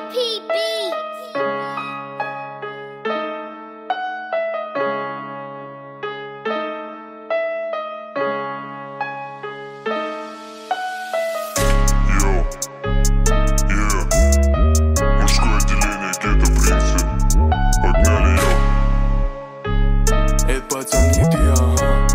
Мужское отделение, гетто принцип. Погнали, йо. Это пацан не ты, ага.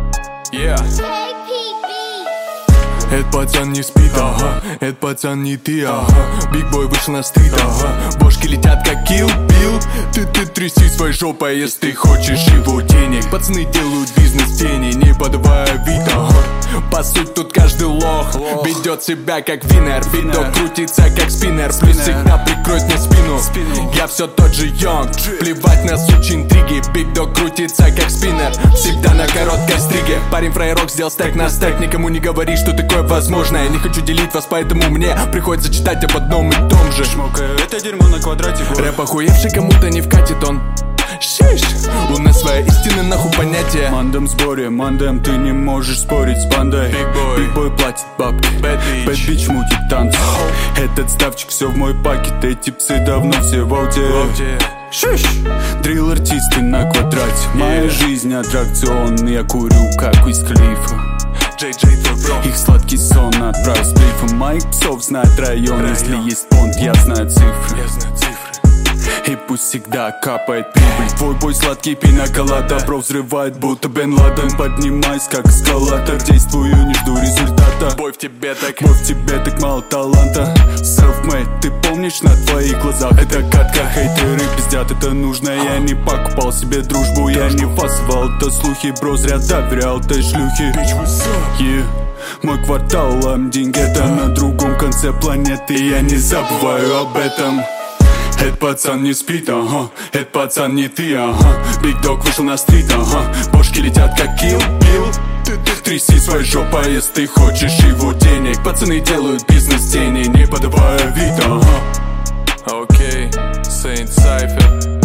Это пацан не спит, ага. Это пацан не ты, ага. Биг бой вышел на стрит, ага. Бошки летят как Kill Bill. Ты тряси своей жопой, если ты хочешь его денег. Пацаны делают бизнес в тени, не подавая вид, ага. По сути тут каждый лох ведет себя как винер. Видок крутится как спиннер, плюс всегда прикроет мне спину. Я все тот же Йонг, плевать на сучьи интриги. Биг дог крутится как спиннер, всегда на короткой стриге. Парень фраерок сделал стек на стек, никому не говори, что такое возможно. Я не хочу делить вас, поэтому мне приходится читать об одном и том же. Шмокаю это дерьмо на квадрате. Рэп охуевший кому-то не вкатит он. Шиш, у нас своя истина, нахуй понятие. Мандам в сборе, мандам, ты не можешь спорить с бандой. Биг бой платит бабки, бэд бич мутит танцы. Этот ставчик, все в мой пакет, эти псы давно все в ауте. Шиш, дрилл-артисты на квадрате. Моя жизнь аттракцион, я курю как из Калифа. Их сладкий сон отправил с брифом. Моих псов знает район, если есть понт, я знаю цифры. И пусть всегда капает прибыль. Твой бой сладкий пинаколада, бро взрывает, будто Бен Ладен. Поднимайся как эскалатор, действую, не жду результата. Бой в тебе так мало таланта. Self-made, ты помнишь, на твоих глазах это катка. Хейтеры пиздят, это нужно. Я не покупал себе дружбу, я не фасовал, это слухи. Бро зря доверял этой шлюхи. Мой квартал, М1 гетто на другом конце планеты. Я не забываю об этом. Этот пацан не спит, ага. Этот пацан не ты, ага. Биг дог вышел на стрит, ага. Бошки летят как Kill Bill. Тряси своей жопой, если ты хочешь его денег. Пацаны делают бизнес в тени, не подавая вид, ага. Окей, Saint Cypher.